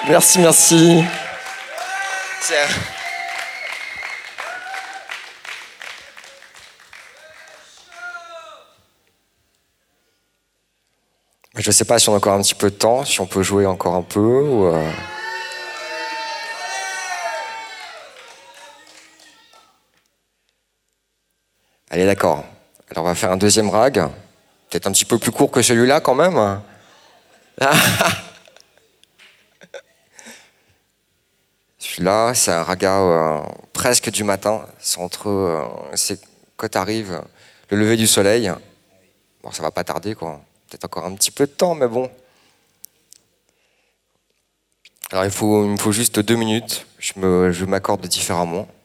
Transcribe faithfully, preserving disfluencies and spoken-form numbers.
Merci, merci. Tiens. Je ne sais pas si on a encore un petit peu de temps, si on peut jouer encore un peu. Ou euh... Allez, d'accord. Alors, on va faire un deuxième rag. Peut-être un petit peu plus court que celui-là, quand même. Celui-là, c'est un raga euh, presque du matin. C'est entre... Euh, c'est quand arrive le lever du soleil. Bon, ça va pas tarder, quoi. Peut-être encore un petit peu de temps, mais bon. Alors, il faut, il me faut juste deux minutes. Je me, je m'accorde différemment.